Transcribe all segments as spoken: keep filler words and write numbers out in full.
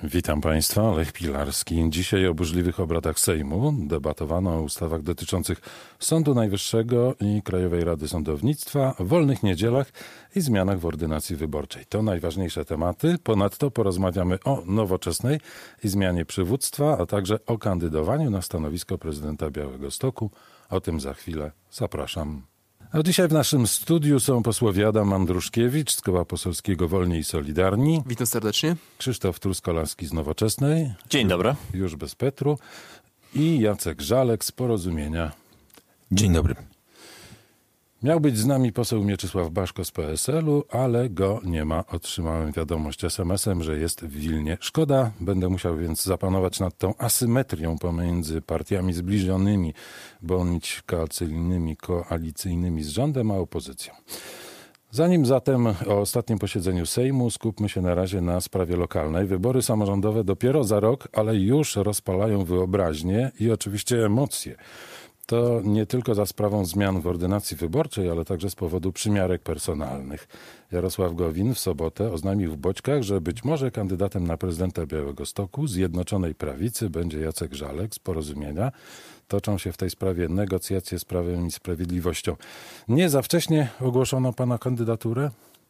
Witam Państwa, Lech Pilarski. Dzisiaj o burzliwych obradach Sejmu debatowano o ustawach dotyczących Sądu Najwyższego i Krajowej Rady Sądownictwa, wolnych niedzielach i zmianach w ordynacji wyborczej. To najważniejsze tematy. Ponadto porozmawiamy o Nowoczesnej i zmianie przywództwa, a także o kandydowaniu na stanowisko prezydenta Białegostoku. O tym za chwilę. Zapraszam. A dzisiaj w naszym studiu są posłowie Adam Andruszkiewicz z Koła Poselskiego Wolni i Solidarni. Witam serdecznie. Krzysztof Truskolaski z Nowoczesnej. Dzień dobry. Już bez Petru. I Jacek Żalek z Porozumienia. Dzień dobry. Miał być z nami poseł Mieczysław Baszko z P S L u, ale go nie ma. Otrzymałem wiadomość es em esem, że jest w Wilnie. Szkoda, będę musiał więc zapanować nad tą asymetrią pomiędzy partiami zbliżonymi bądź koalicyjnymi, koalicyjnymi z rządem, a opozycją. Zanim zatem o ostatnim posiedzeniu Sejmu, skupmy się na razie na sprawie lokalnej. Wybory samorządowe dopiero za rok, ale już rozpalają wyobraźnię i oczywiście emocje. To nie tylko za sprawą zmian w ordynacji wyborczej, ale także z powodu przymiarek personalnych. Jarosław Gowin w sobotę oznajmił w Boćkach, że być może kandydatem na prezydenta Białegostoku Zjednoczonej Prawicy będzie Jacek Żalek z Porozumienia. Toczą się w tej sprawie negocjacje z Prawem i Sprawiedliwością. Nie za wcześnie ogłoszono pana kandydaturę?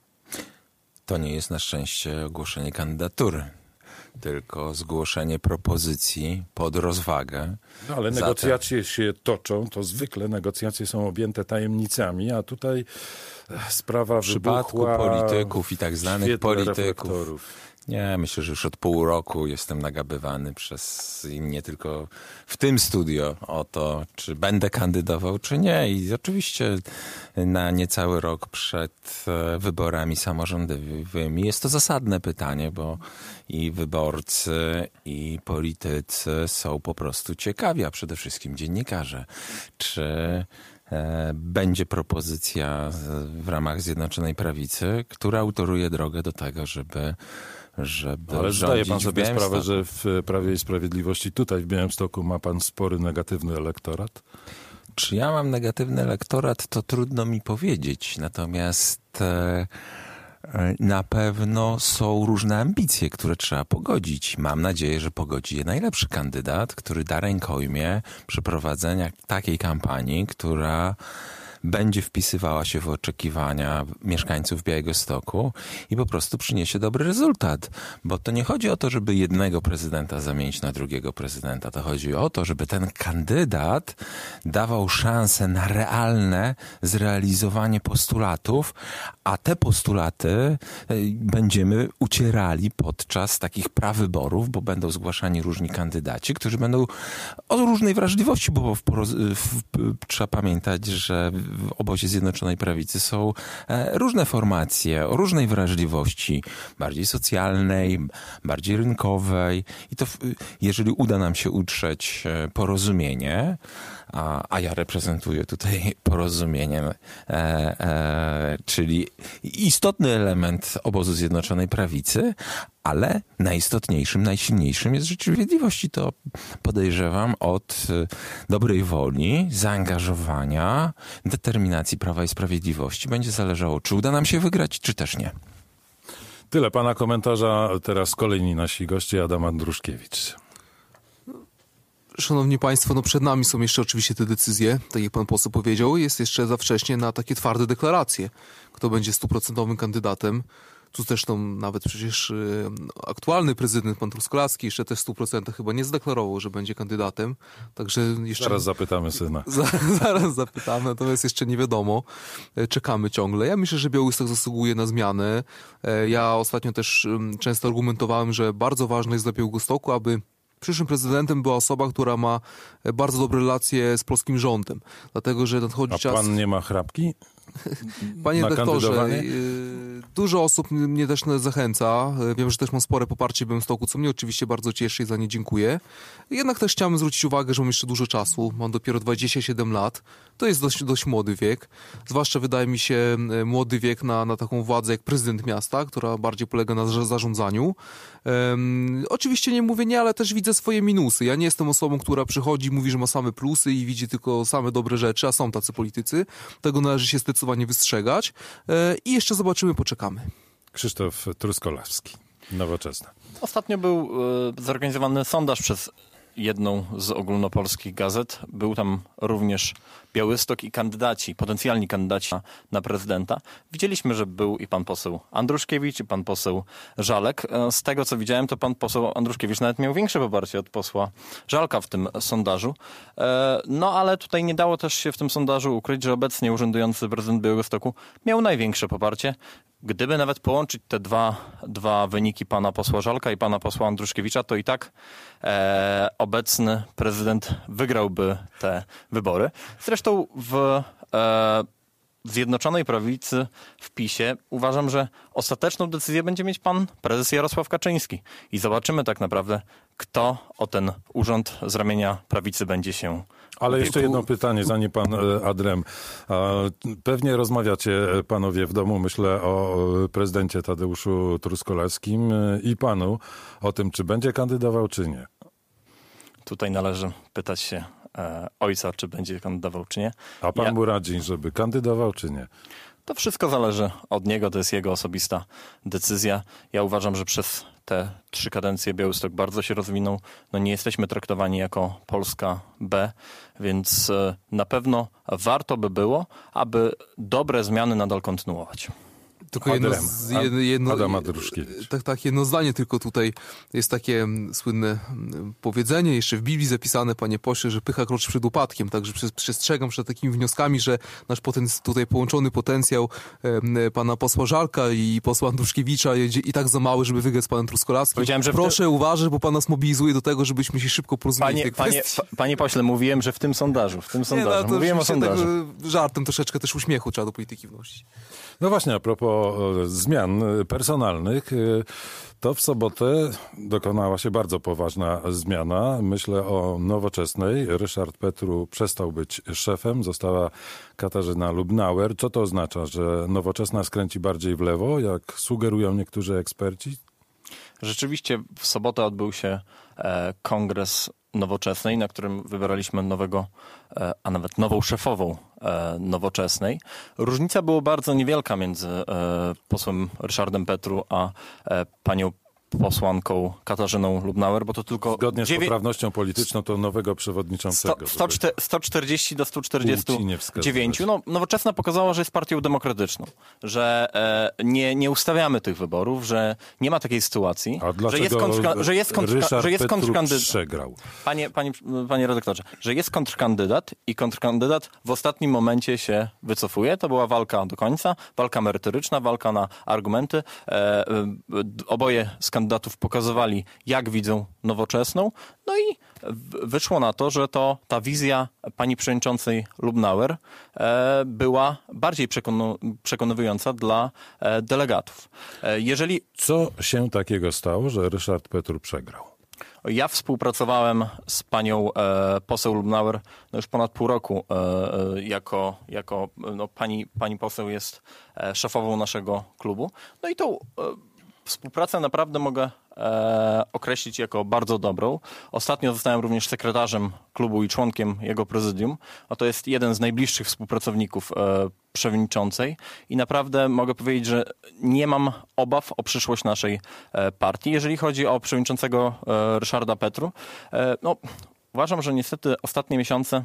To nie jest na szczęście ogłoszenie kandydatury, tylko zgłoszenie propozycji pod rozwagę. No ale Zatem... negocjacje się toczą, to zwykle negocjacje są objęte tajemnicami, a tutaj sprawa w przypadku wybuchła polityków i tak zwanych polityków. Reflektorów. Nie, myślę, że już od pół roku jestem nagabywany przez nie tylko w tym studio o to, czy będę kandydował, czy nie. I oczywiście na niecały rok przed wyborami samorządowymi jest to zasadne pytanie, bo i wyborcy, i politycy są po prostu ciekawi, a przede wszystkim dziennikarze, czy będzie propozycja w ramach Zjednoczonej Prawicy, która autoruje drogę do tego, żeby żeby Ale zdaje pan w sobie Białymstoku. sprawę, że w Prawie i Sprawiedliwości tutaj w Białymstoku ma pan spory negatywny elektorat? Czy ja mam negatywny elektorat, to trudno mi powiedzieć. Natomiast e, na pewno są różne ambicje, które trzeba pogodzić. Mam nadzieję, że pogodzi je najlepszy kandydat, który da rękojmię przeprowadzenia takiej kampanii, która będzie wpisywała się w oczekiwania mieszkańców Białegostoku i po prostu przyniesie dobry rezultat. Bo to nie chodzi o to, żeby jednego prezydenta zamienić na drugiego prezydenta. To chodzi o to, żeby ten kandydat dawał szansę na realne zrealizowanie postulatów, a te postulaty będziemy ucierali podczas takich prawyborów, bo będą zgłaszani różni kandydaci, którzy będą o różnej wrażliwości, bo w, w, trzeba pamiętać, że w obozie Zjednoczonej Prawicy są różne formacje o różnej wrażliwości, bardziej socjalnej, bardziej rynkowej. I to jeżeli uda nam się utrzeć porozumienie, a, a ja reprezentuję tutaj porozumienie, e, e, czyli istotny element obozu Zjednoczonej Prawicy, ale najistotniejszym, najsilniejszym jest rzeczywistość i to podejrzewam od dobrej woli, zaangażowania, determinacji Prawa i Sprawiedliwości będzie zależało, czy uda nam się wygrać, czy też nie. Tyle pana komentarza. Teraz kolejni nasi goście. Adam Andruszkiewicz. Szanowni Państwo, no przed nami są jeszcze oczywiście te decyzje, tak jak pan poseł powiedział, jest jeszcze za wcześnie na takie twarde deklaracje, kto będzie stuprocentowym kandydatem. Tu zresztą nawet przecież y, aktualny prezydent, pan Truskolaski, jeszcze też w stu procentach chyba nie zdeklarował, że będzie kandydatem. Także jeszcze... Zaraz zapytamy syna. Za, zaraz zapytamy, natomiast jeszcze nie wiadomo. Czekamy ciągle. Ja myślę, że Białystok zasługuje na zmianę. Ja ostatnio też y, często argumentowałem, że bardzo ważne jest dla Białegostoku, aby przyszłym prezydentem była osoba, która ma bardzo dobre relacje z polskim rządem. Dlatego, że nadchodzi A czas... pan nie ma chrapki? Panie na doktorze, dużo osób mnie też zachęca. Wiem, że też mam spore poparcie w Białymstoku, co mnie oczywiście bardzo cieszy i za nie dziękuję. Jednak też chciałem zwrócić uwagę, że mam jeszcze dużo czasu. Mam dopiero dwadzieścia siedem lat. To jest dość, dość młody wiek. Zwłaszcza wydaje mi się młody wiek na, na taką władzę jak prezydent miasta, która bardziej polega na zarządzaniu. Um, oczywiście nie mówię nie, ale też widzę swoje minusy. Ja nie jestem osobą, która przychodzi, mówi, że ma same plusy i widzi tylko same dobre rzeczy, a są tacy politycy. Tego należy się zdecydowanie wystrzegać. E, I jeszcze zobaczymy, poczekamy. Krzysztof Truskolaski. Nowoczesna. Ostatnio był y, zorganizowany sondaż przez jedną z ogólnopolskich gazet. Był tam również Białystok i kandydaci, potencjalni kandydaci na, na prezydenta. Widzieliśmy, że był i pan poseł Andruszkiewicz, i pan poseł Żalek. Z tego, co widziałem, to pan poseł Andruszkiewicz nawet miał większe poparcie od posła Żalka w tym sondażu. No ale tutaj nie dało też się w tym sondażu ukryć, że obecnie urzędujący prezydent Białegostoku miał największe poparcie. Gdyby nawet połączyć te dwa, dwa wyniki pana posła Żalka i pana posła Andruszkiewicza, to i tak e, obecny prezydent wygrałby te wybory. Zresztą w e, Zjednoczonej Prawicy w PiSie uważam, że ostateczną decyzję będzie mieć pan prezes Jarosław Kaczyński. I zobaczymy tak naprawdę, kto o ten urząd z ramienia prawicy będzie się Ale jeszcze jedno pytanie, zanim pan Adrem. Pewnie rozmawiacie panowie w domu, myślę o prezydencie Tadeuszu Truskolewskim i panu o tym, czy będzie kandydował, czy nie. Tutaj należy pytać się e, ojca, czy będzie kandydował, czy nie. A pan ja... mu radzi, żeby kandydował, czy nie? To wszystko zależy od niego, to jest jego osobista decyzja. Ja uważam, że przez te trzy kadencje Białystok bardzo się rozwinął. No nie jesteśmy traktowani jako Polska B, więc na pewno warto by było, aby dobre zmiany nadal kontynuować. Tylko jedno, z, jedno, jedno, Adam Andruszkiewicz. Tak, tak, jedno zdanie tylko tutaj. Jest takie słynne powiedzenie, jeszcze w Biblii zapisane, panie pośle, że pycha kroczy przed upadkiem. Także przestrzegam przed takimi wnioskami, że nasz potenc- tutaj połączony potencjał e, pana posła Żalka i posła Andruszkiewicza jest i tak za mały, żeby wygrać z panem Truskolarskim. Proszę te... uważać, bo pan nas mobilizuje do tego, żebyśmy się szybko porozumieli. Panie, panie, panie pośle, mówiłem, że w tym sondażu, w tym sondażu. Nie, no, mówiłem o sondażu. Tak, żartem troszeczkę też uśmiechu trzeba do polityki wnosić. No właśnie, a propos zmian personalnych, to w sobotę dokonała się bardzo poważna zmiana. Myślę o Nowoczesnej. Ryszard Petru przestał być szefem, została Katarzyna Lubnauer. Co to oznacza, że Nowoczesna skręci bardziej w lewo, jak sugerują niektórzy eksperci? Rzeczywiście w sobotę odbył się e, kongres Nowoczesnej, na którym wybieraliśmy nowego, e, a nawet nową szefową e, Nowoczesnej. Różnica była bardzo niewielka między e, posłem Ryszardem Petru a e, panią posłanką Katarzyną Lubnauer, bo to tylko... Zgodnie z dziewię... poprawnością polityczną to nowego przewodniczącego. sto, sto czterdzieści do stu czterdziestu dziewięciu. No, Nowoczesna pokazała, że jest partią demokratyczną, że e, nie, nie ustawiamy tych wyborów, że nie ma takiej sytuacji, A że jest, kontrka- że jest, kontrka- że jest kontrkandydat. przegrał. Panie, panie, panie redaktorze, że jest kontrkandydat i kontrkandydat w ostatnim momencie się wycofuje. To była walka do końca, walka merytoryczna, walka na argumenty. E, e, oboje z kandydatów pokazywali, jak widzą Nowoczesną. No i wyszło na to, że to ta wizja pani przewodniczącej Lubnauer e, była bardziej przekonu- przekonywująca dla e, delegatów. E, jeżeli... Co się takiego stało, że Ryszard Petru przegrał? Ja współpracowałem z panią e, poseł Lubnauer no już ponad pół roku. E, e, jako jako no, pani, pani poseł jest e, szefową naszego klubu. No i tą e, współpracę naprawdę mogę e, określić jako bardzo dobrą. Ostatnio zostałem również sekretarzem klubu i członkiem jego prezydium. A to jest jeden z najbliższych współpracowników e, przewodniczącej i naprawdę mogę powiedzieć, że nie mam obaw o przyszłość naszej e, partii. Jeżeli chodzi o przewodniczącego e, Ryszarda Petru, e, no uważam, że niestety ostatnie miesiące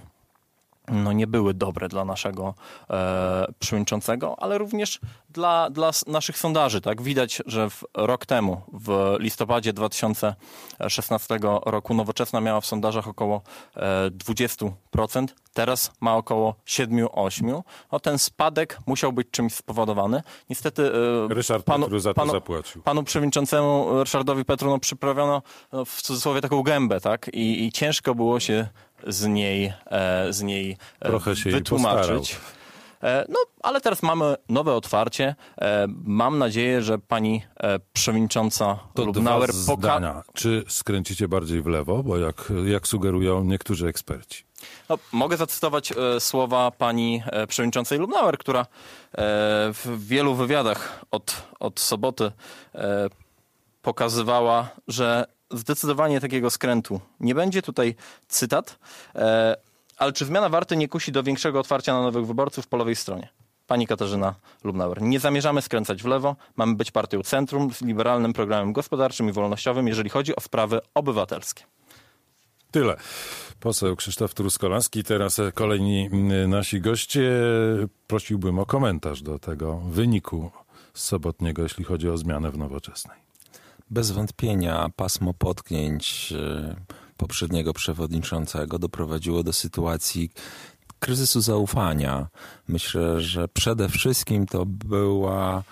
no nie były dobre dla naszego e, przewodniczącego, ale również dla, dla naszych sondaży. Tak? Widać, że w, rok temu, w listopadzie dwa tysiące szesnastego roku Nowoczesna miała w sondażach około e, dwadzieścia procent, teraz ma około siedem do ośmiu. No, ten spadek musiał być czymś spowodowany. Niestety e, Ryszard panu, Petru za to panu, zapłacił. Panu przewodniczącemu Ryszardowi Petru no, przyprawiono no, w cudzysłowie taką gębę, tak? I, i ciężko było się z niej, e, z niej e, Trochę się wytłumaczyć. E, no, ale teraz mamy nowe otwarcie. E, mam nadzieję, że pani e, przewodnicząca to Lubnauer dwa poka- zdania. Czy skręcicie bardziej w lewo, bo jak, jak sugerują niektórzy eksperci? No, mogę zacytować e, słowa pani e, przewodniczącej Lubnauer, która e, w wielu wywiadach od, od soboty e, pokazywała, że zdecydowanie takiego skrętu nie będzie. Tutaj cytat. E, ale czy zmiana warty nie kusi do większego otwarcia na nowych wyborców po lewej stronie? pani Katarzyna Lubnauer. Nie zamierzamy skręcać w lewo, mamy być partią centrum z liberalnym programem gospodarczym i wolnościowym, jeżeli chodzi o sprawy obywatelskie. Tyle. Poseł Krzysztof Truskolaski, teraz kolejni nasi goście. Prosiłbym o komentarz do tego wyniku z sobotniego, jeśli chodzi o zmianę w Nowoczesnej. Bez wątpienia pasmo potknięć poprzedniego przewodniczącego doprowadziło do sytuacji kryzysu zaufania. Myślę, że przede wszystkim to była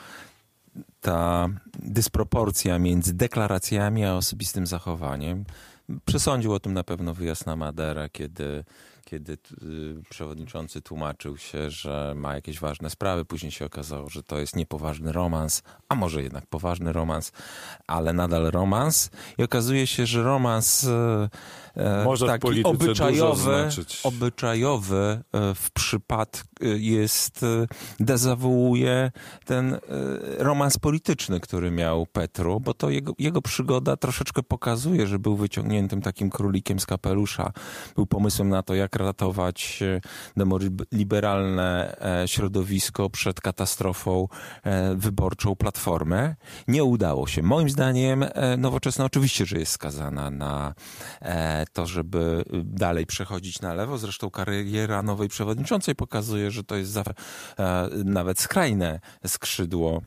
ta dysproporcja między deklaracjami a osobistym zachowaniem. Przesądził o tym na pewno wyjazd na Maderę, kiedy, kiedy y, przewodniczący tłumaczył się, że ma jakieś ważne sprawy. Później się okazało, że to jest niepoważny romans, a może jednak poważny romans, ale nadal romans. I okazuje się, że romans y, może taki w polityce obyczajowy, dużo znaczyć. obyczajowy y, w przypadku jest, y, dezawuuje ten y, romans polityczny, który miał Petru, bo to jego, jego przygoda troszeczkę pokazuje, że był wyciągniętym takim królikiem z kapelusza. Był pomysłem na to, jak ratować demoliberalne środowisko przed katastrofą wyborczą Platformę. Nie udało się. Moim zdaniem Nowoczesna oczywiście, że jest skazana na to, żeby dalej przechodzić na lewo. Zresztą kariera nowej przewodniczącej pokazuje, że to jest zawsze nawet skrajne skrzydło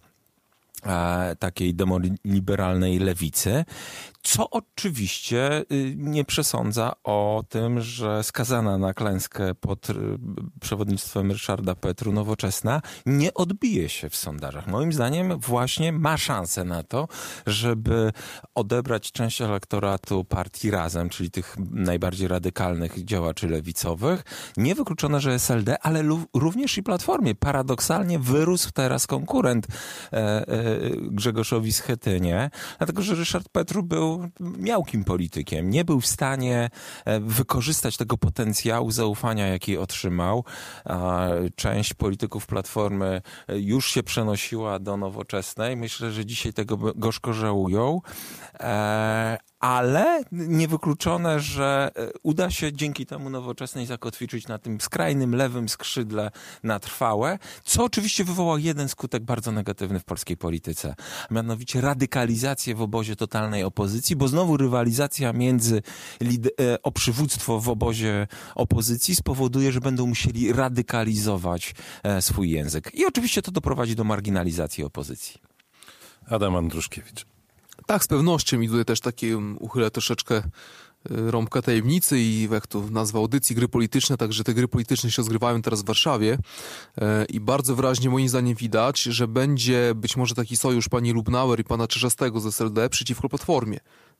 takiej demoliberalnej lewicy, co oczywiście nie przesądza o tym, że skazana na klęskę pod przewodnictwem Ryszarda Petru Nowoczesna nie odbije się w sondażach. Moim zdaniem właśnie ma szansę na to, żeby odebrać część elektoratu partii Razem, czyli tych najbardziej radykalnych działaczy lewicowych. Niewykluczone, że S L D, ale również i Platformie. Paradoksalnie wyrósł teraz konkurent e, e, Grzegorzowi Schetynie, dlatego że Ryszard Petru był miałkim politykiem. Nie był w stanie wykorzystać tego potencjału zaufania, jaki otrzymał. Część polityków Platformy już się przenosiła do Nowoczesnej. Myślę, że dzisiaj tego gorzko żałują. Ale niewykluczone, że uda się dzięki temu Nowoczesnej zakotwiczyć na tym skrajnym lewym skrzydle na trwałe, co oczywiście wywołał jeden skutek bardzo negatywny w polskiej polityce, a mianowicie radykalizację w obozie totalnej opozycji, bo znowu rywalizacja między o przywództwo w obozie opozycji spowoduje, że będą musieli radykalizować swój język. I oczywiście to doprowadzi do marginalizacji opozycji. Adam Andruszkiewicz. Tak, z pewnością i tutaj też takie uchylę troszeczkę rąbka tajemnicy i jak to nazwa audycji, gry polityczne, także te gry polityczne się rozgrywają teraz w Warszawie i bardzo wyraźnie moim zdaniem widać, że będzie być może taki sojusz pani Lubnauer i pana Czerzastego z S L D przeciwko Platformie.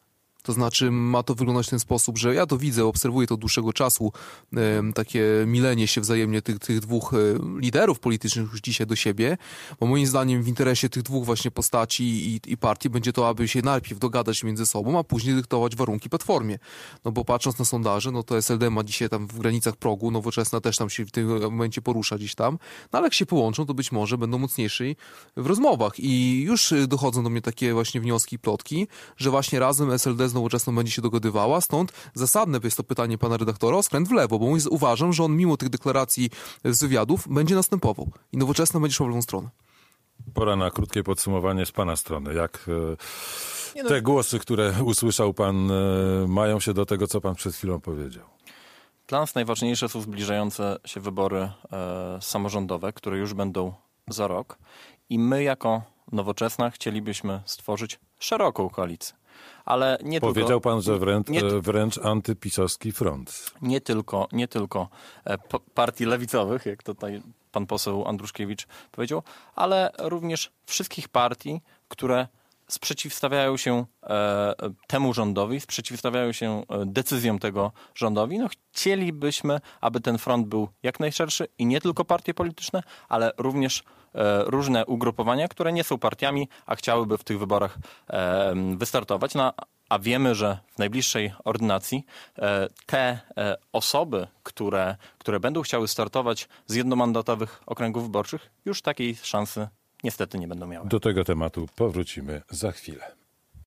To znaczy ma to wyglądać w ten sposób, że ja to widzę, obserwuję to od dłuższego czasu, e, takie milenie się wzajemnie tych, tych dwóch e, liderów politycznych już dzisiaj do siebie, bo moim zdaniem w interesie tych dwóch właśnie postaci i, i partii będzie to, aby się najpierw dogadać między sobą, a później dyktować warunki Platformie. No bo patrząc na sondaże, no to S L D ma dzisiaj tam w granicach progu, Nowoczesna też tam się w tym momencie porusza gdzieś tam, no ale jak się połączą, to być może będą mocniejsi w rozmowach i już dochodzą do mnie takie właśnie wnioski i plotki, że właśnie razem S L D z Nowoczesną będzie się dogadywała, stąd zasadne jest to pytanie pana redaktora o skręt w lewo, bo uważam, że on mimo tych deklaracji z wywiadów będzie następował i Nowoczesna będzie szła w lewą stronę. Pora na krótkie podsumowanie z pana strony. Jak Nie no. te głosy, które usłyszał pan, mają się do tego, co pan przed chwilą powiedział? Dla nas najważniejsze są zbliżające się wybory e, samorządowe, które już będą za rok i my jako Nowoczesna chcielibyśmy stworzyć szeroką koalicję. Ale nie Powiedział tylko, pan, że wręcz, nie, wręcz antypisowski front. Nie tylko, nie tylko partii lewicowych, jak tutaj pan poseł Andruszkiewicz powiedział, ale również wszystkich partii, które sprzeciwstawiają się e, temu rządowi, sprzeciwstawiają się decyzjom tego rządowi. No, chcielibyśmy, aby ten front był jak najszerszy i nie tylko partie polityczne, ale również e, różne ugrupowania, które nie są partiami, a chciałyby w tych wyborach e, wystartować. No, a wiemy, że w najbliższej ordynacji e, te e, osoby, które, które będą chciały startować z jednomandatowych okręgów wyborczych, już takiej szansy niestety nie będą miały. Do tego tematu powrócimy za chwilę.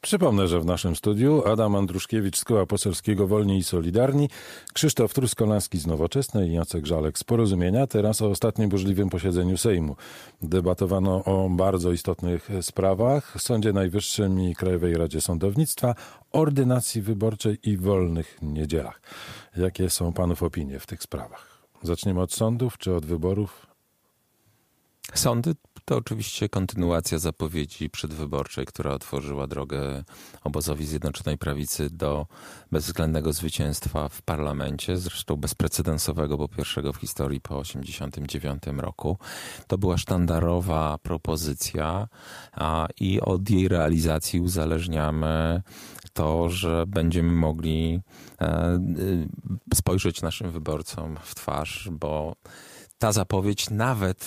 Przypomnę, że w naszym studiu Adam Andruszkiewicz z Koła Poselskiego Wolni i Solidarni, Krzysztof Truskolaski z Nowoczesnej i Jacek Żalek z Porozumienia. Teraz o ostatnim burzliwym posiedzeniu Sejmu. Debatowano o bardzo istotnych sprawach, Sądzie Najwyższym i Krajowej Radzie Sądownictwa, ordynacji wyborczej i wolnych niedzielach. Jakie są panów opinie w tych sprawach? Zaczniemy od sądów czy od wyborów? Sądy to oczywiście kontynuacja zapowiedzi przedwyborczej, która otworzyła drogę obozowi Zjednoczonej Prawicy do bezwzględnego zwycięstwa w parlamencie, zresztą bezprecedensowego, bo pierwszego w historii po osiemdziesiątym dziewiątym roku. To była sztandarowa propozycja a, i od jej realizacji uzależniamy to, że będziemy mogli e, spojrzeć naszym wyborcom w twarz, bo ta zapowiedź nawet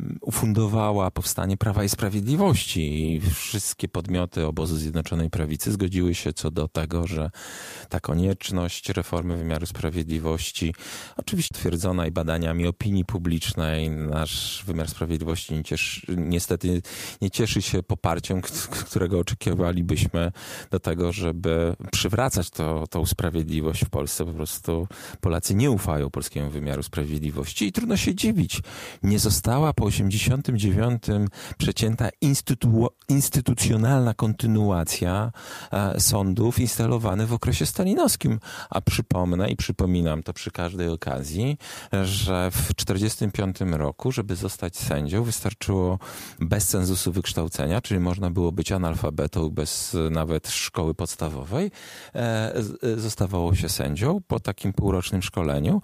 ufundowała powstanie Prawa i Sprawiedliwości i wszystkie podmioty obozu Zjednoczonej Prawicy zgodziły się co do tego, że ta konieczność reformy wymiaru sprawiedliwości, oczywiście twierdzona i badaniami opinii publicznej, nasz wymiar sprawiedliwości nie cieszy, niestety nie cieszy się poparciem, którego oczekiwalibyśmy do tego, żeby przywracać to, tą sprawiedliwość w Polsce. Po prostu Polacy nie ufają polskiemu wymiaru sprawiedliwości i trudno się dziwić. Nie została po osiemdziesiątym dziewiątym przecięta instytu- instytucjonalna kontynuacja e, sądów instalowanych w okresie stalinowskim. A przypomnę i przypominam to przy każdej okazji, że w tysiąc dziewięćset czterdziestym piątym roku, żeby zostać sędzią, wystarczyło bez cenzusu wykształcenia, czyli można było być analfabetą bez nawet szkoły podstawowej. E, zostawało się sędzią po takim półrocznym szkoleniu.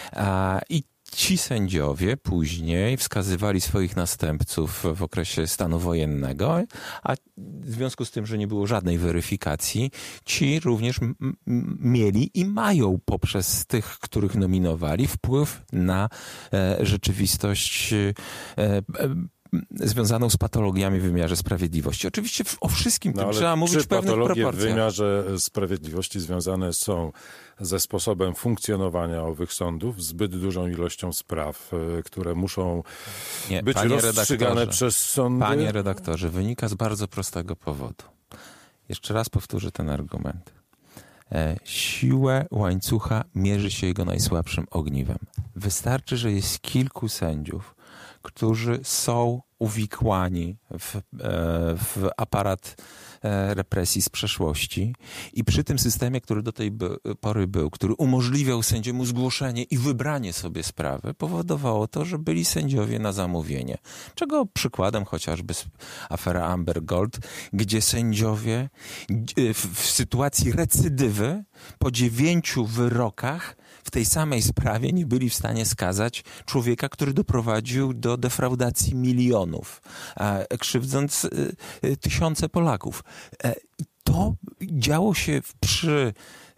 E, I Ci sędziowie później wskazywali swoich następców w okresie stanu wojennego, a w związku z tym, że nie było żadnej weryfikacji, ci również m- m- mieli i mają poprzez tych, których nominowali, wpływ na e, rzeczywistość e, e, związaną z patologiami w wymiarze sprawiedliwości. Oczywiście w, o wszystkim no, tym trzeba mówić w pewnych patologie proporcjach. w wymiarze sprawiedliwości związane są ze sposobem funkcjonowania owych sądów, zbyt dużą ilością spraw, które muszą Nie, być rozstrzygane przez sądy? Panie redaktorze, wynika z bardzo prostego powodu. Jeszcze raz powtórzę ten argument. E, siłę łańcucha mierzy się jego najsłabszym ogniwem. Wystarczy, że jest kilku sędziów, którzy są uwikłani w, w aparat represji z przeszłości i przy tym systemie, który do tej pory był, który umożliwiał sędziemu zgłoszenie i wybranie sobie sprawy, powodowało to, że byli sędziowie na zamówienie. Czego przykładem chociażby afera Amber Gold, gdzie sędziowie w sytuacji recydywy po dziewięciu wyrokach w tej samej sprawie nie byli w stanie skazać człowieka, który doprowadził do defraudacji milionów, krzywdząc tysiące Polaków. To działo się przy,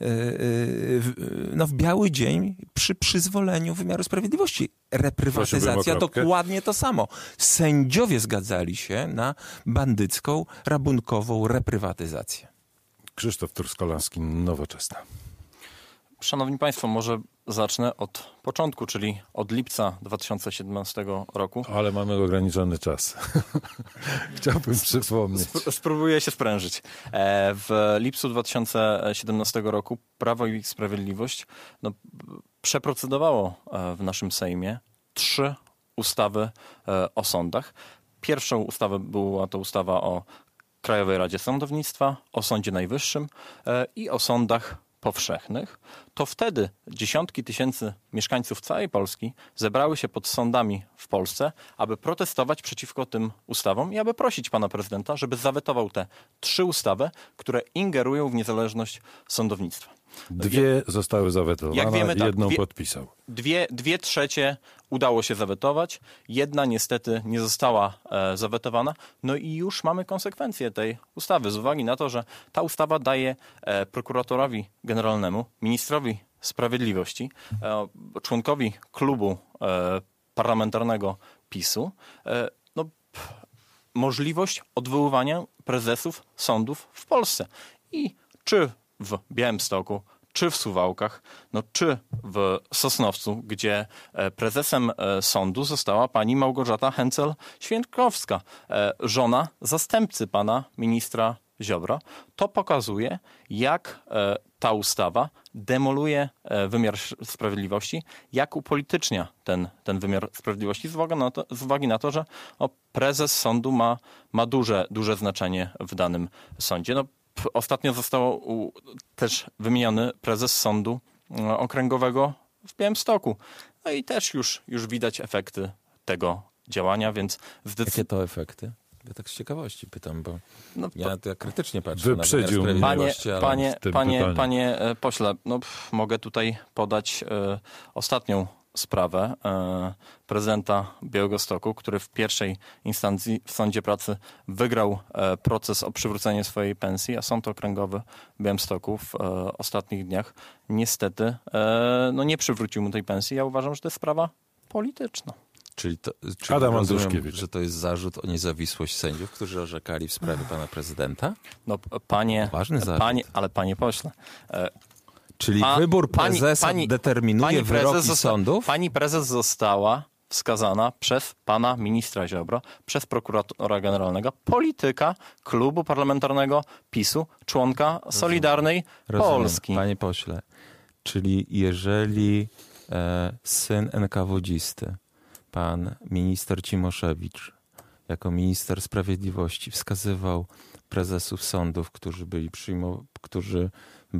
no w biały dzień przy przyzwoleniu wymiaru sprawiedliwości. Reprywatyzacja dokładnie to samo. Sędziowie zgadzali się na bandycką, rabunkową reprywatyzację. Krzysztof Truskolaski, Nowoczesna. Szanowni Państwo, może zacznę od początku, czyli od lipca dwa tysiące siedemnastego roku. Ale mamy ograniczony czas. Chciałbym przypomnieć. Sp- spróbuję się sprężyć. W lipcu dwa tysiące siedemnastego roku Prawo i Sprawiedliwość no, przeprocedowało w naszym Sejmie trzy ustawy o sądach. Pierwszą ustawę była to ustawa o Krajowej Radzie Sądownictwa, o Sądzie Najwyższym i o sądach powszechnych. To wtedy dziesiątki tysięcy mieszkańców całej Polski zebrały się pod sądami w Polsce, aby protestować przeciwko tym ustawom i aby prosić pana prezydenta, żeby zawetował te trzy ustawy, które ingerują w niezależność sądownictwa. Dwie zostały zawetowane, Jak wiemy, tak, jedną dwie, podpisał. Dwie, dwie trzecie udało się zawetować, jedna niestety nie została e, zawetowana. No i już mamy konsekwencje tej ustawy z uwagi na to, że ta ustawa daje e, prokuratorowi generalnemu, ministrowi sprawiedliwości, e, członkowi klubu e, parlamentarnego PiSu e, no, p, możliwość odwoływania prezesów sądów w Polsce. I czy w Białymstoku, czy w Suwałkach, no, czy w Sosnowcu, gdzie prezesem sądu została pani Małgorzata Hęcel-Święczkowska, żona zastępcy pana ministra Ziobro, to pokazuje, jak e, ta ustawa demoluje e, wymiar sprawiedliwości, jak upolitycznia ten, ten wymiar sprawiedliwości z uwagi na to, z uwagi na to że o, prezes sądu ma, ma duże, duże znaczenie w danym sądzie. No, p- ostatnio został u, też wymieniony prezes sądu e, okręgowego w Białymstoku. No i też już, już widać efekty tego działania, więc zdecydowanie... Jakie to efekty? Ja tak z ciekawości pytam, bo No, ja to ja krytycznie patrzę Wyprzedził na mnie. Panie, sprawiedliwości, ale... panie, w tym panie, pytaniu. panie e, pośle, no, pff, mogę tutaj podać e, ostatnią sprawę e, prezydenta Białegostoku, który w pierwszej instancji w Sądzie Pracy wygrał e, proces o przywrócenie swojej pensji, a Sąd Okręgowy w Białymstoku w e, ostatnich dniach niestety e, no, nie przywrócił mu tej pensji. Ja uważam, że to jest sprawa polityczna. Czyli, to, czyli Adam rozumiem, Andruszkiewicz. że to jest zarzut o niezawisłość sędziów, którzy orzekali w sprawie pana prezydenta? No, p- panie, Ważny zarzut. panie, ale panie pośle, e, Czyli Pa- wybór pani- prezesa pani- determinuje pani prezes wyroki zosta- sądów? Pani prezes została wskazana przez pana ministra Ziobro, przez prokuratora generalnego, polityka klubu parlamentarnego PiSu, członka Solidarnej Rozumiem. Polski. Panie pośle, czyli jeżeli e, syn enkawodzisty, pan minister Cimoszewicz, jako minister sprawiedliwości wskazywał prezesów sądów, którzy byli, przyjmow- którzy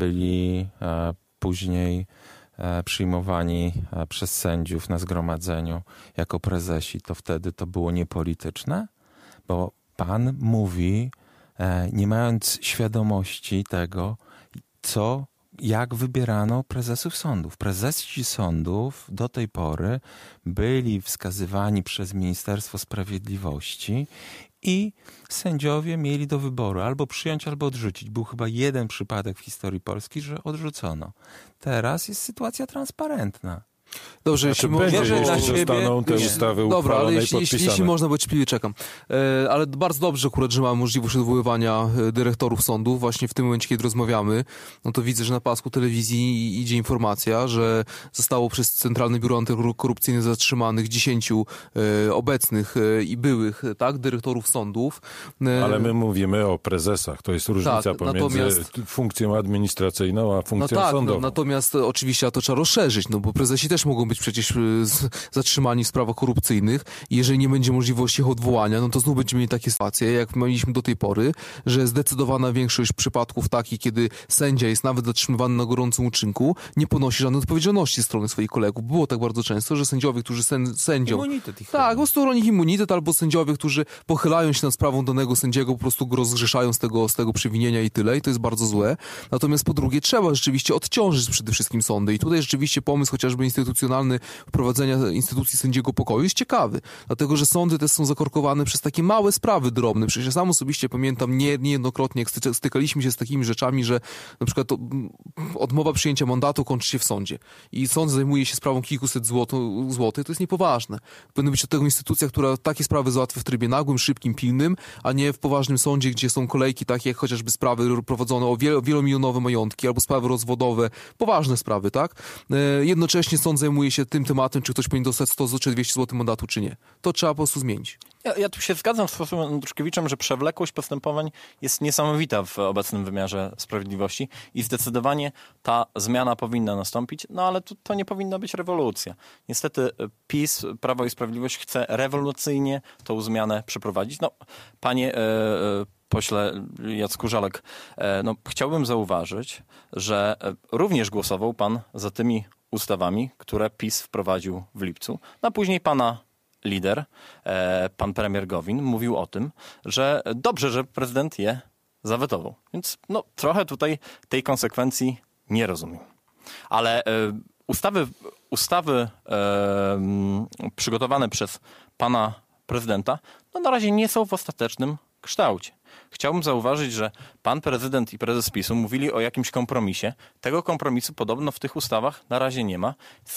byli e, później e, przyjmowani e, przez sędziów na zgromadzeniu jako prezesi, to wtedy to było niepolityczne? Bo pan mówi, e, nie mając świadomości tego, co, jak wybierano prezesów sądów. Prezesi sądów do tej pory byli wskazywani przez Ministerstwo Sprawiedliwości i sędziowie mieli do wyboru albo przyjąć, albo odrzucić. Był chyba jeden przypadek w historii Polski, że odrzucono. Teraz jest sytuacja transparentna. Dobrze, Znaczy, jeśli będzie, można... wierzę na jeśli siebie. zostaną te Nie. ustawy Dobra, uchwalone ale i jeśli, jeśli, podpisane. jeśli można, bo cierpliwie czekam. E, ale bardzo dobrze akurat, że mamy możliwość odwoływania e, dyrektorów sądów. Właśnie w tym momencie, kiedy rozmawiamy, no to widzę, że na pasku telewizji idzie informacja, że zostało przez Centralne Biuro Antykorupcyjne zatrzymanych dziesięciu e, obecnych e, i byłych, e, tak, dyrektorów sądów. E, Ale my mówimy o prezesach. To jest różnica Tak, pomiędzy natomiast- funkcją administracyjną a No funkcją tak, no, sądową. natomiast e, oczywiście a to trzeba rozszerzyć, no bo prezesi też mogą być przecież e, z, zatrzymani w sprawach korupcyjnych i jeżeli nie będzie możliwości ich odwołania, no to znów będziemy mieli takie sytuacje, jak mieliśmy do tej pory, że zdecydowana większość przypadków takich, kiedy sędzia jest nawet zatrzymywany na gorącym uczynku, nie ponosi żadnej odpowiedzialności ze strony swoich kolegów. Było tak bardzo często, że sędziowie, którzy sen, sędzią... Immunitet ich Tak, po prostu chroni ich immunitet, albo sędziowie, którzy pochylają się nad sprawą danego sędziego, po prostu go rozgrzeszają z tego, z tego przewinienia i tyle, i to jest bardzo złe. Natomiast po drugie, trzeba rzeczywiście odciążyć przede wszystkim sądy i tutaj rzeczywiście pomysł chociażby instytucjonalny wprowadzenia instytucji sędziego pokoju jest ciekawy, dlatego że sądy też są zakorkowane przez takie małe sprawy drobne. Przecież ja sam osobiście pamiętam nie, niejednokrotnie, jak styka- stykaliśmy się z takimi rzeczami, że na przykład to, mm, odmowa przyjęcia mandatu kończy się w sądzie i sąd zajmuje się sprawą kilkuset złoto- złotych, to jest niepoważne. Powinna być od tego instytucja, która takie sprawy załatwia w trybie nagłym, szybkim, pilnym, a nie w poważnym sądzie, gdzie są kolejki takie jak chociażby sprawy prowadzone o wielo, wielomilionowe majątki albo sprawy rozwodowe, poważne sprawy, tak? E, jednocześnie sąd zajmuje się tym tematem, czy ktoś powinien dostać sto czy dwieście złotych mandatu, czy nie. To trzeba po prostu zmienić. Ja, ja tu się zgadzam z posłem Andruszkiewiczem, że przewlekłość postępowań jest niesamowita w obecnym wymiarze sprawiedliwości i zdecydowanie ta zmiana powinna nastąpić, no ale to, to nie powinna być rewolucja. Niestety PiS, Prawo i Sprawiedliwość chce rewolucyjnie tą zmianę przeprowadzić. No, panie e, e, pośle Jacku Żalek, e, no, chciałbym zauważyć, że e, również głosował pan za tymi ustawami, które PiS wprowadził w lipcu, no a później pana lider, e, pan premier Gowin, mówił o tym, że dobrze, że prezydent je zawetował. Więc no, trochę tutaj tej konsekwencji nie rozumiem. Ale e, ustawy, ustawy e, m, przygotowane przez pana prezydenta no, na razie nie są w ostatecznym kształcie. Chciałbym zauważyć, że pan prezydent i prezes PiSu mówili o jakimś kompromisie. Tego kompromisu podobno w tych ustawach na razie nie ma. Są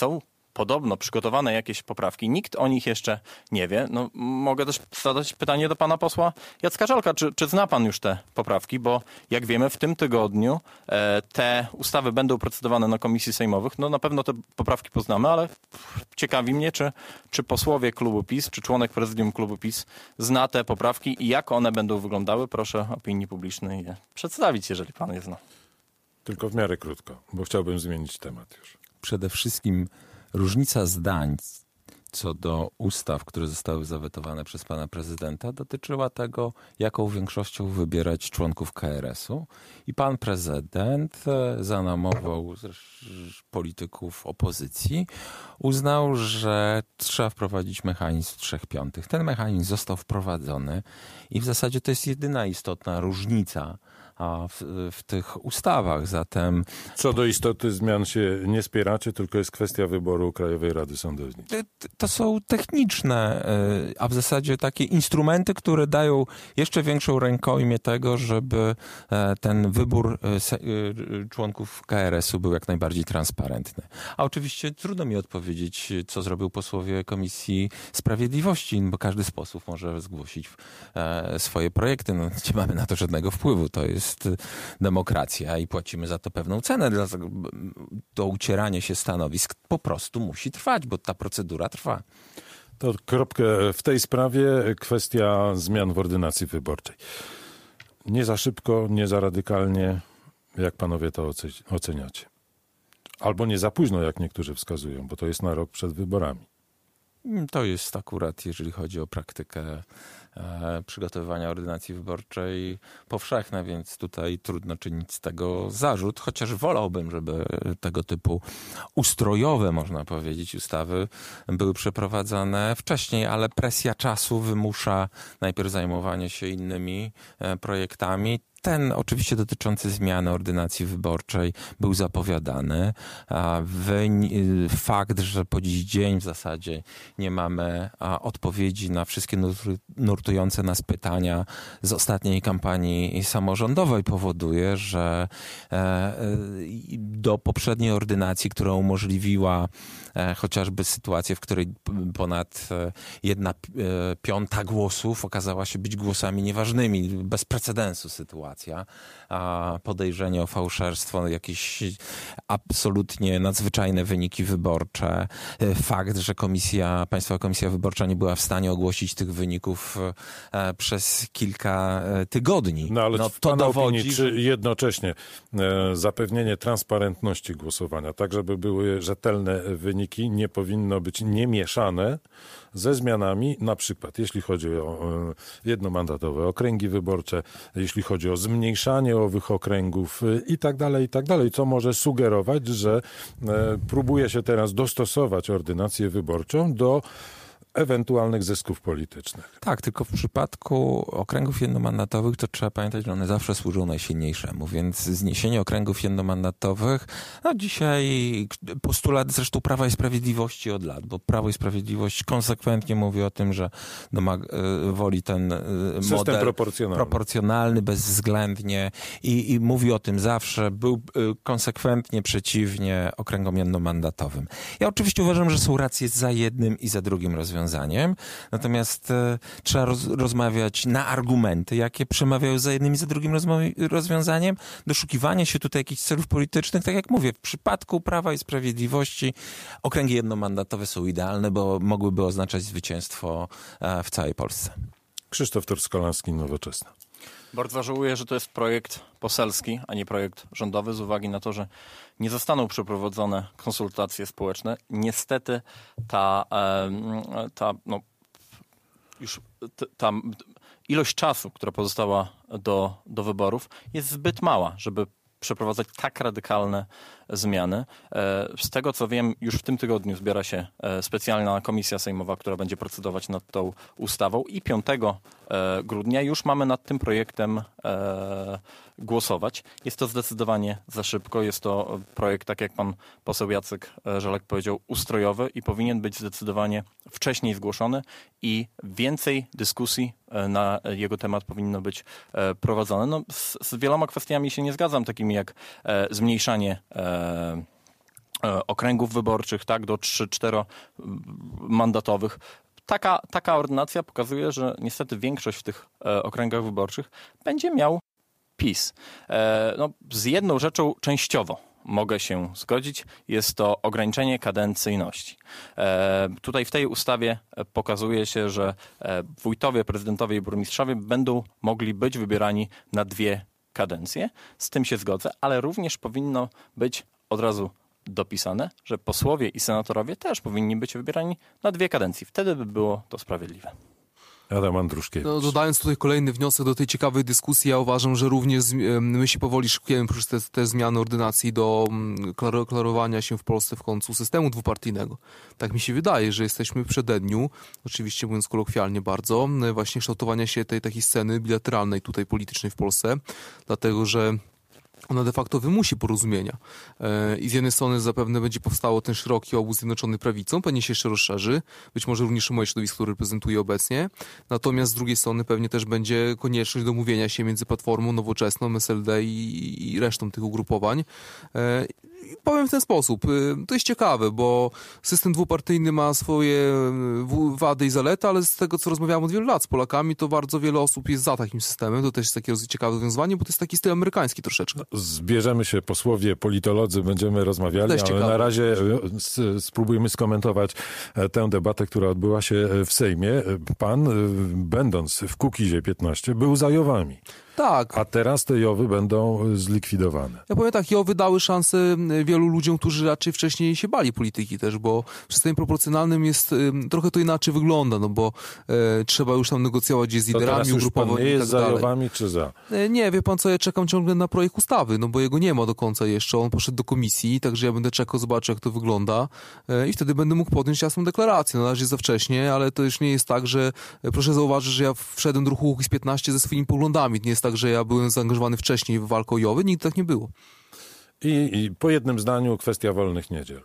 podobno przygotowane jakieś poprawki. Nikt o nich jeszcze nie wie. No, mogę też zadać pytanie do pana posła Jacka Żalka. Czy, czy zna pan już te poprawki? Bo jak wiemy, w tym tygodniu e, te ustawy będą procedowane na komisji sejmowych. No na pewno te poprawki poznamy, ale ciekawi mnie, czy, czy posłowie klubu PiS, czy członek prezydium klubu PiS zna te poprawki i jak one będą wyglądały. Proszę opinii publicznej je przedstawić, jeżeli pan je zna. Tylko w miarę krótko, bo chciałbym zmienić temat już. Przede wszystkim różnica zdań co do ustaw, które zostały zawetowane przez pana prezydenta, dotyczyła tego, jaką większością wybierać członków K R S-u. I pan prezydent za namową polityków opozycji uznał, że trzeba wprowadzić mechanizm trzech piątych. Ten mechanizm został wprowadzony i w zasadzie to jest jedyna istotna różnica w, w tych ustawach. Zatem co do istoty zmian się nie spieracie, tylko jest kwestia wyboru Krajowej Rady Sądownictwa. To są techniczne, a w zasadzie takie instrumenty, które dają jeszcze większą rękojmię tego, żeby ten wybór członków K R S-u był jak najbardziej transparentny. A oczywiście trudno mi odpowiedzieć, co zrobił posłowie Komisji Sprawiedliwości, bo każdy z posłów może zgłosić swoje projekty. No, nie mamy na to żadnego wpływu. To jest demokracja i płacimy za to pewną cenę. Dlatego to ucieranie się stanowisk po prostu musi trwać, bo ta procedura trwa. To kropkę w tej sprawie. Kwestia zmian w ordynacji wyborczej. Nie za szybko, nie za radykalnie. Jak panowie to oceniacie? Albo nie za późno, jak niektórzy wskazują, bo to jest na rok przed wyborami. To jest akurat, jeżeli chodzi o praktykę e, przygotowywania ordynacji wyborczej, powszechna, więc tutaj trudno czynić z tego zarzut, chociaż wolałbym, żeby tego typu ustrojowe, można powiedzieć, ustawy były przeprowadzane wcześniej, ale presja czasu wymusza najpierw zajmowanie się innymi e, projektami. Ten oczywiście dotyczący zmiany ordynacji wyborczej był zapowiadany. Fakt, że po dziś dzień w zasadzie nie mamy odpowiedzi na wszystkie nurtujące nas pytania z ostatniej kampanii samorządowej powoduje, że do poprzedniej ordynacji, która umożliwiła chociażby sytuację, w której ponad jedna piąta głosów okazała się być głosami nieważnymi, bez precedensu sytuacja. Podejrzenie o fałszerstwo, jakieś absolutnie nadzwyczajne wyniki wyborcze. Fakt, że komisja, Państwowa Komisja Wyborcza nie była w stanie ogłosić tych wyników przez kilka tygodni. No ale no, w to pana dowodzi, opinii, że... czy jednocześnie e, zapewnienie transparentności głosowania, tak żeby były rzetelne wyniki, nie powinno być niemieszane ze zmianami, na przykład jeśli chodzi o e, jednomandatowe okręgi wyborcze, jeśli chodzi o zmniejszanie owych okręgów e, i tak dalej, i tak dalej, co może sugerować, że e, próbuje się teraz dostosować ordynację wyborczą do ewentualnych zysków politycznych. Tak, tylko w przypadku okręgów jednomandatowych to trzeba pamiętać, że one zawsze służą najsilniejszemu, więc zniesienie okręgów jednomandatowych, no dzisiaj postulat zresztą Prawa i Sprawiedliwości od lat, bo Prawo i Sprawiedliwość konsekwentnie mówi o tym, że domaga, woli ten system model proporcjonalny, proporcjonalny bezwzględnie i, i mówi o tym zawsze, był konsekwentnie przeciwnie okręgom jednomandatowym. Ja oczywiście uważam, że są racje za jednym i za drugim rozwiązaniem. Natomiast e, trzeba roz, rozmawiać na argumenty, jakie przemawiają za jednym i za drugim rozwiązaniem. Doszukiwanie się tutaj jakichś celów politycznych, tak jak mówię, w przypadku Prawa i Sprawiedliwości okręgi jednomandatowe są idealne, bo mogłyby oznaczać zwycięstwo e, w całej Polsce. Krzysztof Truskolaski, Nowoczesna. Bardzo żałuję, że to jest projekt poselski, a nie projekt rządowy, z uwagi na to, że nie zostaną przeprowadzone konsultacje społeczne. Niestety ta, ta, no, już ta ilość czasu, która pozostała do, do wyborów, jest zbyt mała, żeby przeprowadzać tak radykalne zmiany. Z tego, co wiem, już w tym tygodniu zbiera się specjalna komisja sejmowa, która będzie procedować nad tą ustawą i piątego grudnia już mamy nad tym projektem głosować. Jest to zdecydowanie za szybko. Jest to projekt, tak jak pan poseł Jacek Żalek powiedział, ustrojowy i powinien być zdecydowanie wcześniej zgłoszony i więcej dyskusji na jego temat powinno być prowadzone. No, z, z wieloma kwestiami się nie zgadzam, takimi jak zmniejszanie okręgów wyborczych, tak, do trzy cztero mandatowych. Taka, taka ordynacja pokazuje, że niestety większość w tych e, okręgach wyborczych będzie miał PiS. E, no, z jedną rzeczą częściowo mogę się zgodzić, jest to ograniczenie kadencyjności. E, tutaj w tej ustawie pokazuje się, że e, wójtowie, prezydentowie i burmistrzowie będą mogli być wybierani na dwie kadencje. Z tym się zgodzę, ale również powinno być od razu dopisane, że posłowie i senatorowie też powinni być wybierani na dwie kadencje. Wtedy by było to sprawiedliwe. Adam Andruszkiewicz. No, dodając tutaj kolejny wniosek do tej ciekawej dyskusji, ja uważam, że również my się powoli szykujemy przez te, te zmiany ordynacji do klar- klarowania się w Polsce w końcu systemu dwupartyjnego. Tak mi się wydaje, że jesteśmy w przededniu, oczywiście mówiąc kolokwialnie bardzo, właśnie kształtowania się tej takiej sceny bilateralnej tutaj politycznej w Polsce, dlatego że ona de facto wymusi porozumienia. I z jednej strony zapewne będzie powstało ten szeroki obóz Zjednoczonej Prawicą, pewnie się jeszcze rozszerzy, być może również moje środowisko, które reprezentuję obecnie. Natomiast z drugiej strony pewnie też będzie konieczność domówienia się między Platformą, Nowoczesną, S L D i, i resztą tych ugrupowań. I powiem w ten sposób, to jest ciekawe, bo system dwupartyjny ma swoje wady i zalety, ale z tego, co rozmawiałem od wielu lat z Polakami, to bardzo wiele osób jest za takim systemem. To też jest takie ciekawe rozwiązanie, bo to jest taki styl amerykański troszeczkę. Zbierzemy się posłowie, politolodzy, będziemy rozmawiali, ale ciekawe. na razie spróbujmy skomentować tę debatę, która odbyła się w Sejmie. Pan, będąc w Kukizie piętnaście, był za Jowami. Tak. A teraz te Jowy będą zlikwidowane. Ja powiem tak, Jowy dały szansę wielu ludziom, którzy raczej wcześniej się bali polityki też, bo w systemie proporcjonalnym jest, trochę to inaczej wygląda, no bo e, trzeba już tam negocjować z liderami ugrupowanymi i tak jest za dalej. Jowami czy za? E, nie, wie pan co, ja czekam ciągle na projekt ustawy, no bo jego nie ma do końca jeszcze, on poszedł do komisji, także ja będę czekał, zobaczę jak to wygląda e, i wtedy będę mógł podjąć jasną deklarację. Na razie jest za wcześnie, ale to już nie jest tak, że e, proszę zauważyć, że ja wszedłem do ruchu Kukiz piętnaście ze swoimi poglądami, nie jest tak, że ja byłem zaangażowany wcześniej w walkę o Jowy, nigdy tak nie było. I, I po jednym zdaniu kwestia wolnych niedziel.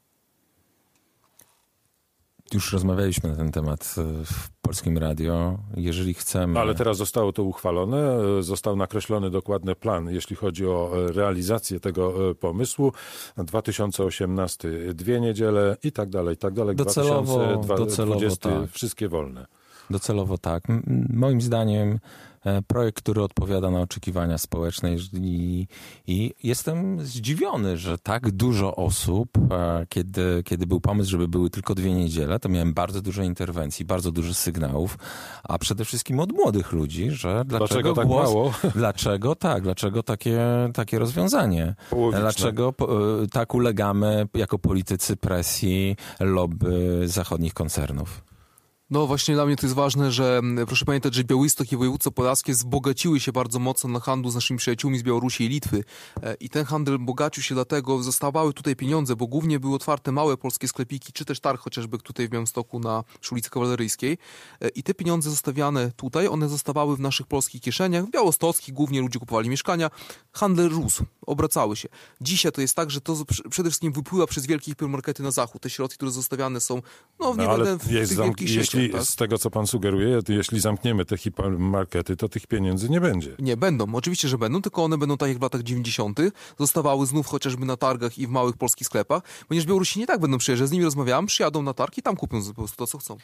Już rozmawialiśmy na ten temat w Polskim Radio. Jeżeli chcemy... Ale teraz zostało to uchwalone, został nakreślony dokładny plan, jeśli chodzi o realizację tego pomysłu. dwa tysiące osiemnasty dwie niedziele i tak dalej, i tak dalej. Docelowo, dwa tysiące dwudziesty docelowo tak. Wszystkie wolne. Docelowo tak. M- moim zdaniem projekt, który odpowiada na oczekiwania społeczne i, i jestem zdziwiony, że tak dużo osób, kiedy, kiedy był pomysł, żeby były tylko dwie niedziele, to miałem bardzo dużo interwencji, bardzo dużo sygnałów, a przede wszystkim od młodych ludzi, że dlaczego, dlaczego tak głos, mało? Dlaczego tak, dlaczego takie, takie rozwiązanie? Połowiczne. Dlaczego tak ulegamy jako politycy presji lobby zachodnich koncernów? No właśnie dla mnie to jest ważne, że proszę pamiętać, że Białystok i województwo podlaskie wzbogaciły się bardzo mocno na handlu z naszymi przyjaciółmi z Białorusi i Litwy. I ten handel bogacił się dlatego, zostawały tutaj pieniądze, bo głównie były otwarte małe polskie sklepiki, czy też targ chociażby tutaj w Białymstoku na przy ulicy Kawaleryjskiej. I te pieniądze zostawiane tutaj, one zostawały w naszych polskich kieszeniach, w białostockich głównie ludzie kupowali mieszkania. Handel rósł, obracały się. Dzisiaj to jest tak, że to przede wszystkim wypływa przez wielkie hipermarkety na zachód. Te środki, które zostawiane są, no nie no, będę w tych zamk- wielkich jeśli, sieciach. Tak? Z tego, co pan sugeruje, jeśli zamkniemy te hipermarkety, to tych pieniędzy nie będzie. Nie, będą. Oczywiście, że będą, tylko one będą tak jak w latach dziewięćdziesiątych. Zostawały znów chociażby na targach i w małych polskich sklepach, ponieważ Białorusini nie tak będą przyjeżdżać. Z nimi rozmawiałem, przyjadą na targ i tam kupią po prostu to, co chcą.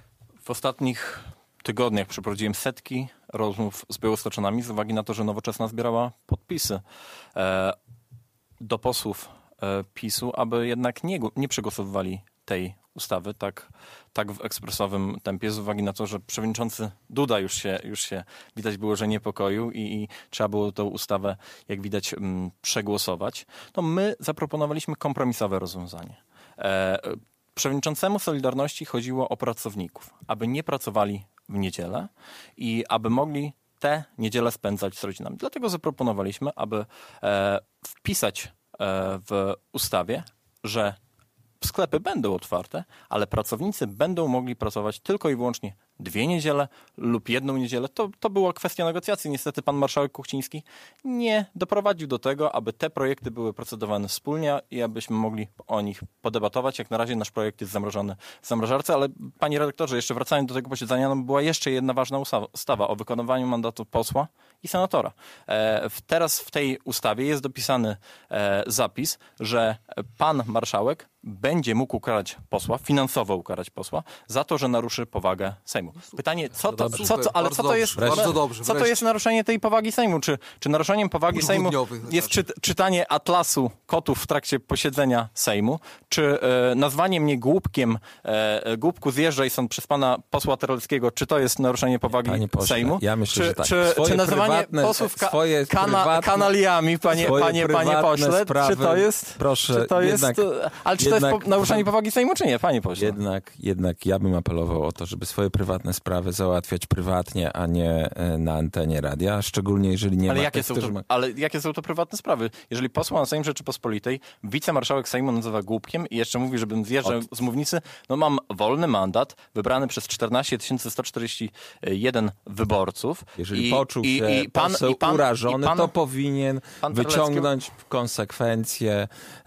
W ostatnich tygodniach przeprowadziłem setki rozmów z białostoczanami z uwagi na to, że Nowoczesna zbierała podpisy e, do posłów e, PiSu, aby jednak nie, nie przegłosowywali tej ustawy tak, tak w ekspresowym tempie z uwagi na to, że przewodniczący Duda już się, już się widać było, że niepokoił i, i trzeba było tę ustawę, jak widać, m, przegłosować. To my zaproponowaliśmy kompromisowe rozwiązanie. E, przewodniczącemu Solidarności chodziło o pracowników, aby nie pracowali w niedzielę i aby mogli te niedziele spędzać z rodzinami. Dlatego zaproponowaliśmy, aby e, wpisać e, w ustawie, że sklepy będą otwarte, ale pracownicy będą mogli pracować tylko i wyłącznie dwie niedziele lub jedną niedzielę. To, to była kwestia negocjacji. Niestety pan marszałek Kuchciński nie doprowadził do tego, aby te projekty były procedowane wspólnie i abyśmy mogli o nich podebatować. Jak na razie nasz projekt jest zamrożony w zamrażarce, ale panie redaktorze, jeszcze wracając do tego posiedzenia, no była jeszcze jedna ważna ustawa o wykonywaniu mandatu posła i senatora. E, teraz w tej ustawie jest dopisany e, zapis, że pan marszałek będzie mógł ukarać posła, finansowo ukarać posła, za to, że naruszy powagę Sejmu. Pytanie, co to, co, co, ale co to jest, bardzo dobrze, co to jest naruszenie tej powagi Sejmu? Czy, czy naruszeniem powagi Sejmu jest czy, czytanie atlasu kotów w trakcie posiedzenia Sejmu? Czy e, nazwanie mnie głupkiem, e, głupku zjeżdżaj stąd przez pana posła Terleckiego, czy to jest naruszenie powagi panie pośle, Sejmu? Ja myślę, czy, że tak. czy, czy nazywanie posłów ka, swoje kana, kanaliami, panie, panie, panie pośle, sprawy, czy to jest, proszę, czy to jednak, jest, ale czy to jest po, naruszenie powagi Sejmu, czy nie, panie pośle? Jednak, jednak ja bym apelował o to, żeby swoje prywatne sprawy załatwiać prywatnie, a nie na antenie radia, szczególnie jeżeli nie ale ma jakie tych, są to, ma... Ale jakie są to prywatne sprawy? Jeżeli posła na Sejm Rzeczypospolitej wicemarszałek Sejmu nazywa głupkiem i jeszcze mówi, żebym zjeżdżał Od... z mównicy, no mam wolny mandat, wybrany przez czternaście tysięcy sto czterdzieści jeden wyborców. Jeżeli i, poczuł i, się i pan, poseł i pan, urażony, i pan, to powinien wyciągnąć w konsekwencje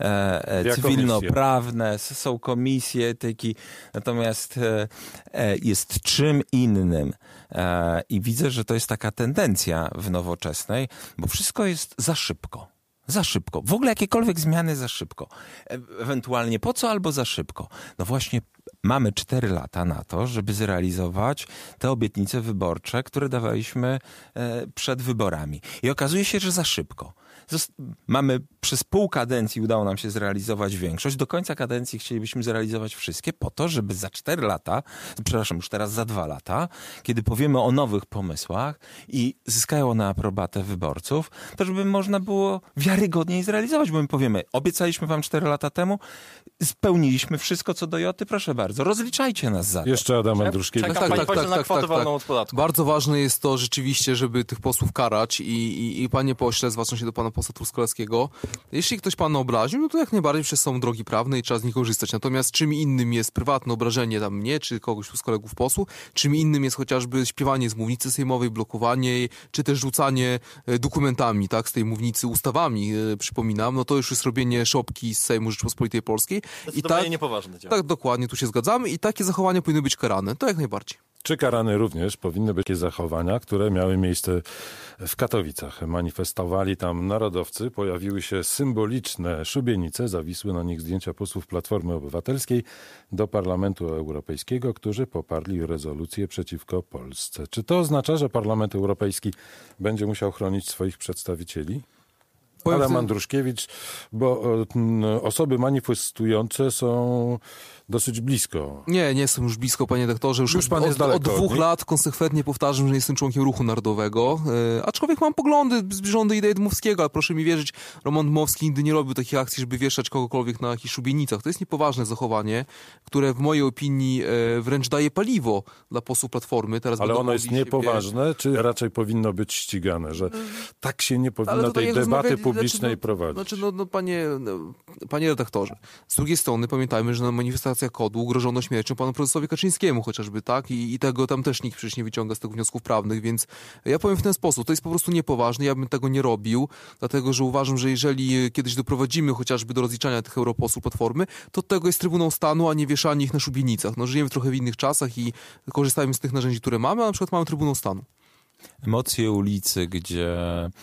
e, e, cywilnoprawne, są komisje etyki, natomiast e, e, jest czym innym. E, I widzę, że to jest taka tendencja w Nowoczesnej, bo wszystko jest za szybko. Za szybko. W ogóle jakiekolwiek zmiany za szybko. E- ewentualnie po co albo za szybko. No właśnie mamy cztery lata na to, żeby zrealizować te obietnice wyborcze, które dawaliśmy e, przed wyborami. I okazuje się, że za szybko. Zost- mamy przez pół kadencji udało nam się zrealizować większość. Do końca kadencji chcielibyśmy zrealizować wszystkie po to, żeby za cztery lata, przepraszam, już teraz za dwa lata, kiedy powiemy o nowych pomysłach i zyskają one aprobatę wyborców, to żeby można było wiarygodniej zrealizować, bo my powiemy, obiecaliśmy wam cztery lata temu, spełniliśmy wszystko co do joty, proszę bardzo, rozliczajcie nas za to. Jeszcze Adam Andruszkiewicz. Czekam, tak, tak, tak, na kwotę tak, wolną od podatku. Bardzo ważne jest to rzeczywiście, żeby tych posłów karać i, i, i panie pośle, zwracam się do pana posła Truskolaskiego, jeśli ktoś pana obraził, no to jak najbardziej przez są drogi prawne i trzeba z nich korzystać. Natomiast czym innym jest prywatne obrażenie tam mnie, czy kogoś z kolegów posłów, czym innym jest chociażby śpiewanie z mównicy sejmowej, blokowanie jej, czy też rzucanie dokumentami, tak, z tej mównicy, ustawami, e, przypominam, no to już jest robienie szopki z Sejmu Rzeczypospolitej Polskiej. I tak, niepoważne działanie. Tak, dokładnie, tu się zgadzamy i takie zachowania powinny być karane. To jak najbardziej. Czy karane również powinny być takie zachowania, które miały miejsce w Katowicach? Manifestowali tam narodowcy, pojawiły się symboliczne szubienice, zawisły na nich zdjęcia posłów Platformy Obywatelskiej do Parlamentu Europejskiego, którzy poparli rezolucję przeciwko Polsce. Czy to oznacza, że Parlament Europejski będzie musiał chronić swoich przedstawicieli? Adam Andruszkiewicz, bo osoby manifestujące są dosyć blisko. Nie, nie jestem już blisko, panie doktorze. Już, już pan od, jest daleko, od dwóch nie? lat konsekwentnie powtarzam, że jestem członkiem Ruchu Narodowego. E, aczkolwiek mam poglądy zbliżone do idei Dmowskiego, ale proszę mi wierzyć, Roman Dmowski nigdy nie robił takich akcji, żeby wieszać kogokolwiek na jakichś szubienicach. To jest niepoważne zachowanie, które w mojej opinii e, wręcz daje paliwo dla posłów Platformy. Teraz ale ono jest niepoważne, siebie... czy raczej powinno być ścigane, że tak się nie powinno ale tej debaty publicznej znaczy, no, prowadzić? Znaczy, no, no, panie, no, panie redaktorze, z drugiej strony pamiętajmy, że na manifestacja kodu ugrożono śmiercią panu prezesowi Kaczyńskiemu chociażby, tak? I, I tego tam też nikt przecież nie wyciąga z tych wniosków prawnych, więc ja powiem w ten sposób, to jest po prostu niepoważne, ja bym tego nie robił, dlatego, że uważam, że jeżeli kiedyś doprowadzimy chociażby do rozliczania tych europosłów Platformy, to od tego jest Trybunał Stanu, a nie wieszanie ich na szubienicach. No, żyjemy trochę w innych czasach i korzystajmy z tych narzędzi, które mamy, a na przykład mamy Trybunał Stanu. Emocje ulicy, gdzie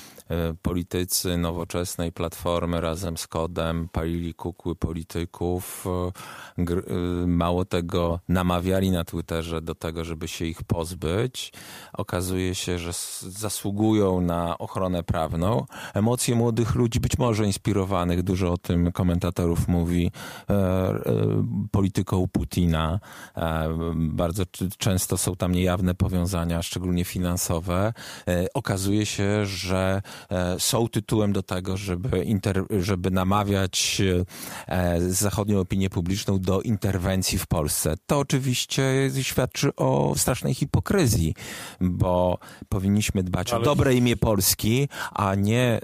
politycy Nowoczesnej Platformy razem z Kodem palili kukły polityków. Mało tego, namawiali na Twitterze do tego, żeby się ich pozbyć. Okazuje się, że zasługują na ochronę prawną. Emocje młodych ludzi, być może inspirowanych, dużo o tym komentatorów mówi, polityką Putina. Bardzo często są tam niejawne powiązania, szczególnie finansowe. Okazuje się, że są tytułem do tego, żeby, inter, żeby namawiać zachodnią opinię publiczną do interwencji w Polsce. To oczywiście świadczy o strasznej hipokryzji, bo powinniśmy dbać Ale... o dobre imię Polski, a nie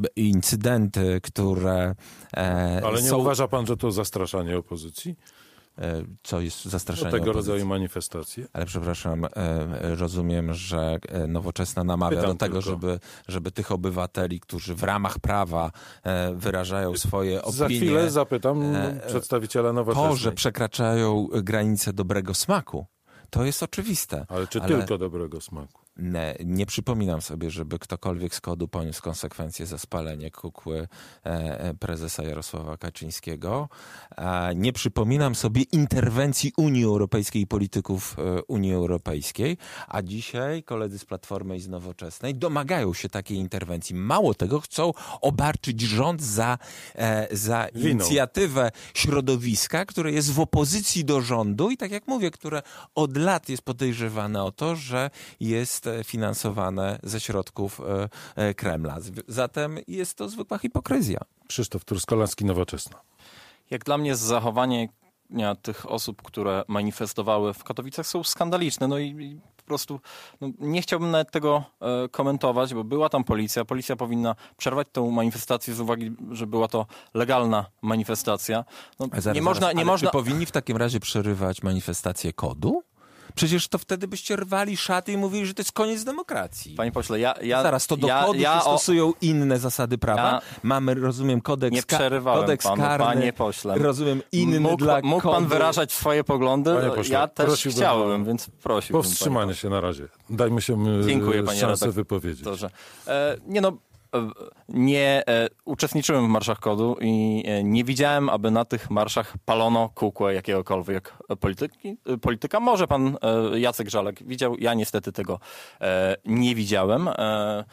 incydenty, które Ale nie są... uważa pan, że to zastraszanie opozycji? co jest zastraszenie Do tego opozycji. rodzaju manifestacje. Ale przepraszam, rozumiem, że Nowoczesna namawia Pytam do tego, tylko. żeby, żeby tych obywateli, którzy w ramach prawa wyrażają swoje opinie... Za chwilę zapytam e, przedstawiciela Nowoczesnej. To, że przekraczają granice dobrego smaku, to jest oczywiste. Ale czy ale... tylko dobrego smaku? Nie, nie przypominam sobie, żeby ktokolwiek z kodu poniósł konsekwencje za spalenie kukły e, prezesa Jarosława Kaczyńskiego. E, nie przypominam sobie interwencji Unii Europejskiej i polityków e, Unii Europejskiej, a dzisiaj koledzy z Platformy i z Nowoczesnej domagają się takiej interwencji. Mało tego, chcą obarczyć rząd za, e, za inicjatywę środowiska, które jest w opozycji do rządu i tak jak mówię, które od lat jest podejrzewane o to, że jest finansowane ze środków Kremla. Zatem jest to zwykła hipokryzja. Krzysztof Truskolaski, Nowoczesna. Jak dla mnie zachowanie tych osób, które manifestowały w Katowicach są skandaliczne. No i, i po prostu no, nie chciałbym nawet tego e, komentować, bo była tam policja. Policja powinna przerwać tę manifestację z uwagi, że była to legalna manifestacja. No, zaraz, nie można, zaraz, nie ale można... czy powinni w takim razie przerywać manifestację kodu? Przecież to wtedy byście rwali szaty i mówili, że to jest koniec demokracji. Panie pośle, ja... ja Zaraz, to do ja, kodu ja, się stosują o... inne zasady prawa. Ja... Mamy, rozumiem, kodeks, nie przerywałem kodeks panu, karny. Panie pośle. Rozumiem, inny mógł, dla mógł kodu. pan wyrażać swoje poglądy? Pośle, ja też chciałem, więc prosiłbym. Powstrzymanie się na razie. Dajmy się Dziękuję, panie szansę redaktorze. wypowiedzieć. E, nie no, e, nie e, uczestniczyłem w marszach kodu i e, nie widziałem, aby na tych marszach palono kukłę jakiegokolwiek polityki, polityka. Może pan e, Jacek Żalek widział, ja niestety tego e, nie widziałem. E, e,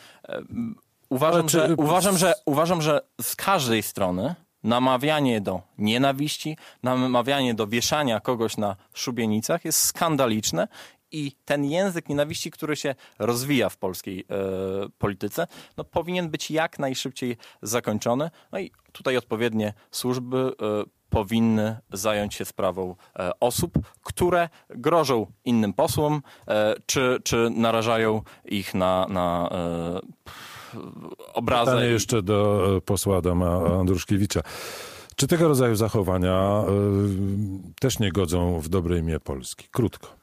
uważam, czy... że, uważam, że, uważam, że z każdej strony namawianie do nienawiści, namawianie do wieszania kogoś na szubienicach jest skandaliczne i ten język nienawiści, który się rozwija w polskiej e, polityce, no, powinien być jak najszybciej zakończony. No i tutaj odpowiednie służby e, powinny zająć się sprawą e, osób, które grożą innym posłom, e, czy, czy narażają ich na, na e, obrazę. Pytanie jeszcze do posła Adama Andruszkiewicza. Czy tego rodzaju zachowania y, też nie godzą w dobre imię Polski? Krótko.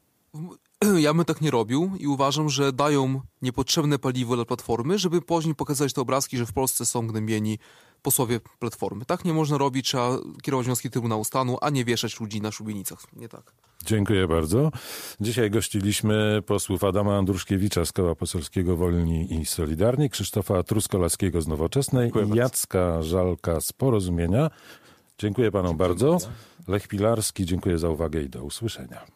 Ja bym tak nie robił i uważam, że dają niepotrzebne paliwo dla Platformy, żeby później pokazać te obrazki, że w Polsce są gnębieni posłowie Platformy. Tak nie można robić, trzeba kierować wnioski Trybunału Stanu, a nie wieszać ludzi na szubienicach. Nie tak. Dziękuję bardzo. Dzisiaj gościliśmy posłów Adama Andruszkiewicza z Koła Poselskiego Wolni i Solidarni, Krzysztofa Truskolaskiego z Nowoczesnej i Jacka Żalka z Porozumienia. Dziękuję panom bardzo. Lech Pilarski, dziękuję za uwagę i do usłyszenia.